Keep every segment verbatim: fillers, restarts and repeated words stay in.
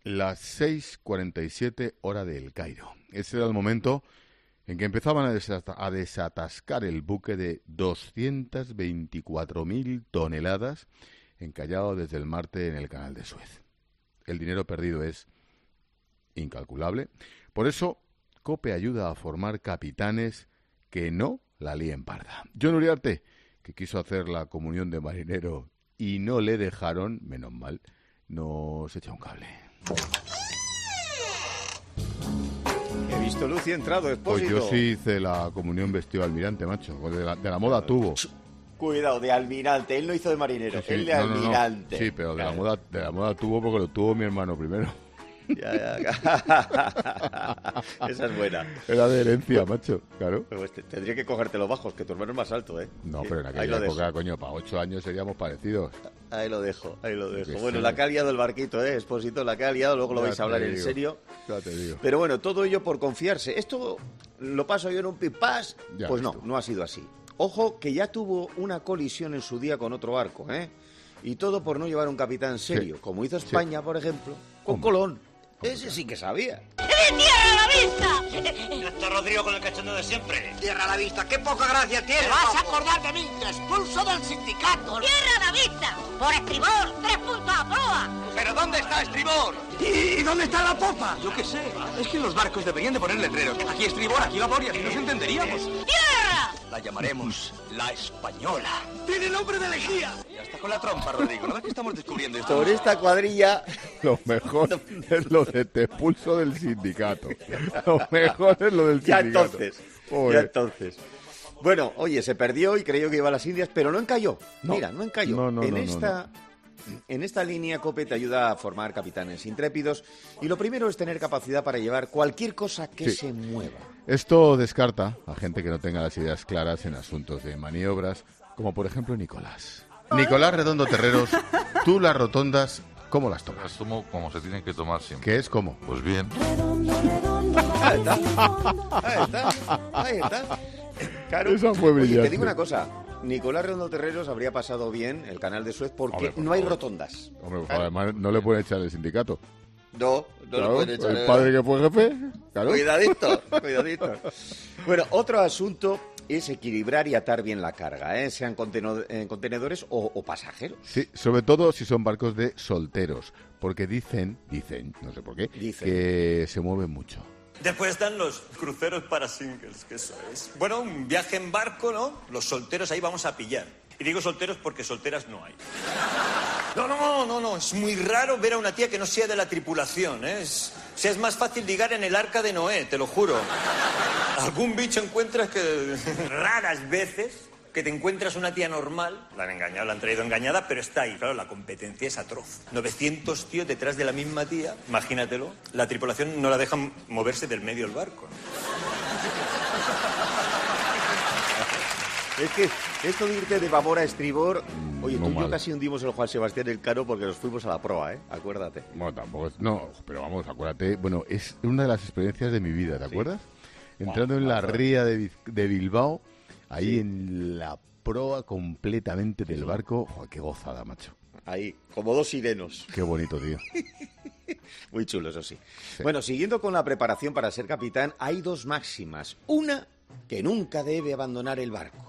Las seis cuarenta y siete hora de El Cairo. Ese era el momento en que empezaban a, desata- a desatascar el buque de doscientas veinticuatro mil toneladas encallado desde el Marte en el canal de Suez. El dinero perdido es incalculable. Por eso, COPE ayuda a formar capitanes que no la líen parda. John Uriarte, que quiso hacer la comunión de marinero y no le dejaron, menos mal, nos echa un cable. He visto luz y he entrado, Pues Expósito. yo sí hice la comunión vestido de almirante, macho. Pues de, la, de la moda tuvo. Cuidado, de almirante. Él no hizo de marinero, Sí, sí. él de No, no, no. almirante. Sí, pero de la, Claro. moda, de la moda tuvo porque lo tuvo mi hermano primero. Ya, ya. Esa es buena. Era de herencia, macho, claro. Pues te- tendría que cogerte los bajos, que tu hermano es más alto, ¿eh? No, Sí. pero en Ahí aquella lo época, dejo. coño, para ocho años seríamos parecidos. Ahí lo dejo, ahí lo dejo. Que Bueno, sí. la que ha liado el barquito, ¿eh, Expósito? La que ha liado, luego lo Ya vais te a hablar en digo. serio. Ya te digo. Pero bueno, todo ello por confiarse. ¿Esto lo paso yo en un pipás? Ya Pues ves no, tú. no ha sido así. Ojo que ya tuvo una colisión en su día con otro barco, ¿eh? Y todo por no llevar un capitán serio, Sí. como hizo Sí. España, por ejemplo, con Hombre. Colón. Ese sí que sabía. ¡Tierra a la vista! Ya está Rodrigo con el cachondo de siempre. Tierra a la vista, qué poca gracia tiene. ¿Te vas a acordar de mí? ¡Te expulso del sindicato! ¡Tierra a la vista! ¡Por estribor! ¡Tres puntos a proa! ¿Pero dónde está estribor? ¿Y dónde está la popa? Yo qué sé, es que los barcos deberían de poner letreros. Aquí estribor, aquí babor y así nos entenderíamos. ¡Tierra! La llamaremos la Española. Tiene nombre de lejía. Ya está con la trompa, Rodrigo. ¿No ves que estamos descubriendo esto? Sobre esta cuadrilla, Lo mejor es lo de te expulso del sindicato. Lo mejor es lo del ya sindicato. entonces, Joder. ya entonces. Bueno, oye, se perdió y creyó que iba a las Indias, pero no encalló. No. Mira, no encalló. No, no, en no, no, esta En esta línea, COPE te ayuda a formar capitanes intrépidos y lo primero es tener capacidad para llevar cualquier cosa que Sí. se mueva. Esto descarta a gente que no tenga las ideas claras en asuntos de maniobras, como por ejemplo Nicolás. Nicolás Redondo Terreros, tú las rotondas, ¿cómo las tomas? Las tomo como se tienen que tomar siempre. ¿Qué es cómo? Pues bien. Ahí está, ahí está, ahí está. Claro. Esa fue Oye, brillante. te digo una cosa. Nicolás Redondo Terreros habría pasado bien el canal de Suez porque Hombre, por no hay favor. rotondas. Hombre, por favor, además no le pueden echar el sindicato. No, no Claro, lo pueden echar. el padre que fue jefe, claro. Cuidadito, cuidadito. Bueno, otro asunto es equilibrar y atar bien la carga, ¿eh? Sean conteno- eh, contenedores o, o pasajeros. Sí, sobre todo si son barcos de solteros, porque dicen, dicen, no sé por qué, Dicen. que se mueven mucho. Después están los cruceros para singles, que eso es. Bueno, un viaje en barco, ¿no? Los solteros ahí vamos a pillar. Y digo solteros porque solteras no hay. No, no, no, no, no. Es muy raro ver a una tía que no sea de la tripulación, ¿eh? Es, o sea, es más fácil ligar en el arca de Noé, te lo juro. Algún bicho encuentras que... Raras veces que te encuentras una tía normal, la han engañado, la han traído engañada, pero está ahí. Claro, la competencia es atroz. novecientos tíos detrás de la misma tía, imagínatelo. La tripulación no la dejan moverse del medio del barco. Es que esto de irte de babor a estribor... Oye, Muy tú y yo mal. casi hundimos el Juan Sebastián el Caro porque nos fuimos a la proa, ¿eh? Acuérdate. Bueno, tampoco es... No, pero vamos, acuérdate, bueno, es una de las experiencias de mi vida, ¿te acuerdas? Entrando en la ría de, Biz- de Bilbao, ahí Sí. en la proa completamente del barco. Joder, qué gozada, macho. Ahí, como dos sirenos. Qué bonito, tío. Muy chulo, eso sí. Sí. Bueno, siguiendo con la preparación para ser capitán, hay dos máximas. Una, que nunca debe abandonar el barco.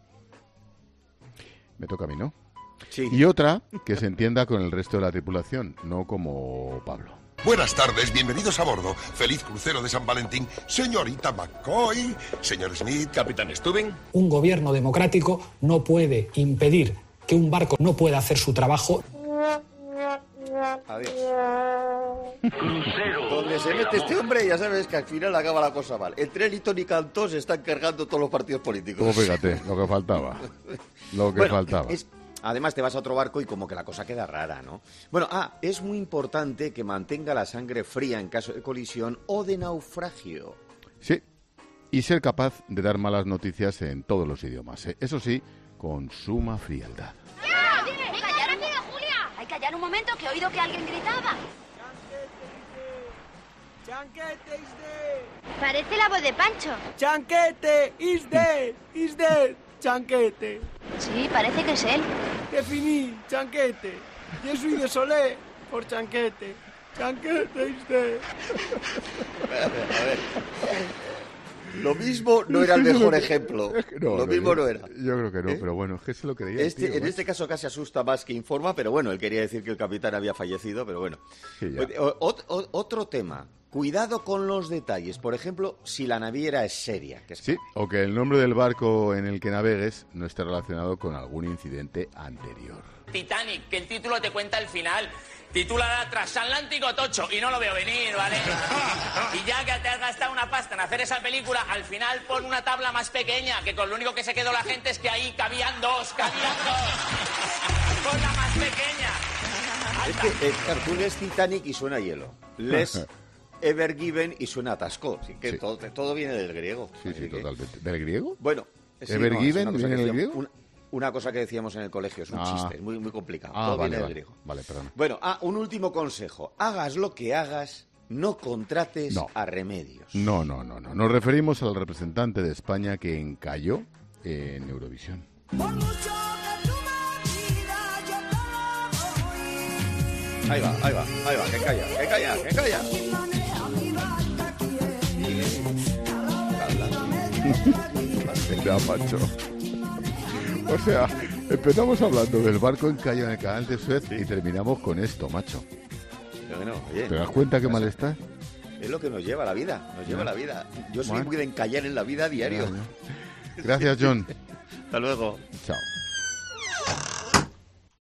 Me toca a mí, ¿no? Sí. Y otra, que se entienda con el resto de la tripulación, no como Pablo. Buenas tardes, bienvenidos a bordo. Feliz crucero de San Valentín. Señorita McCoy, señor Smith, Capitán Stubbing. Un gobierno democrático no puede impedir que un barco no pueda hacer su trabajo. Adiós. Donde se mete este hombre, ya sabes que al final acaba la cosa mal. Entre él y Tony Cantó se están cargando todos los partidos políticos. Como fíjate, lo que faltaba. Lo que Bueno, faltaba. es- además te vas a otro barco y como que la cosa queda rara, ¿no? Bueno, ah, es muy importante que mantenga la sangre fría en caso de colisión o de naufragio. Sí, y ser capaz de dar malas noticias en todos los idiomas. ¿eh? Eso sí, con suma frialdad. ¡Ya! ¡Dime! ¡Callar, rápido, Julia! Hay que callar un momento que he oído que alguien gritaba. Chanquete is there. Parece la voz de Pancho. Chanquete is there. Is there. Chanquete. Sí, parece que es él. Definí, chanquete. Yo soy de Solé por chanquete. Chanquete is dead. A ver. Lo mismo no era el mejor ejemplo. No, lo no, mismo yo, no era. Yo creo que no, ¿Eh? pero bueno, es que se lo creía. Este, tío, en ¿eh? este caso casi asusta más que informa, pero bueno, él quería decir que el capitán había fallecido, pero bueno. Sí, ya. O- o- otro tema. Cuidado con los detalles. Por ejemplo, si la naviera es seria. Que es... Sí, o que el nombre del barco en el que navegues no esté relacionado con algún incidente anterior. Titanic, que el título te cuenta el final. Titulada Transatlántico Tocho, y no lo veo venir, ¿vale? Y ya que te has gastado una pasta en hacer esa película, al final pon una tabla más pequeña, que con lo único que se quedó la gente es que ahí cabían dos, cabían dos. Pon la más pequeña. Es que, eh, claro, tú lees Titanic y suena hielo. Lees Ever Given y suena atasco. Así que Sí. todo, todo viene del griego. Sí, Así sí, que- del ¿Del griego? Bueno, sí, ¿Ever no, es Given una cosa viene que del decíamos- griego? Una, una cosa que decíamos en el colegio, es un Ah. chiste, es muy, muy complicado. Ah, todo vale, viene vale. del griego. Vale, perdona. Bueno, ah, un último consejo. Hagas lo que hagas, no contrates No. a Remedios. No, no, no, no. Nos referimos al representante de España que encalló en Eurovisión. Ahí va, ahí va, ahí va, que calla, que calla, que calla. Ya, macho. O sea, empezamos hablando del barco encallado en el canal de Suez y terminamos con esto, macho. Pero bueno, oye, ¿Te das cuenta qué mal está? es lo que nos lleva la vida, nos lleva Ya. la vida. Yo soy Bueno. muy de encallar en la vida a diario. Gracias, John. Hasta luego. Chao.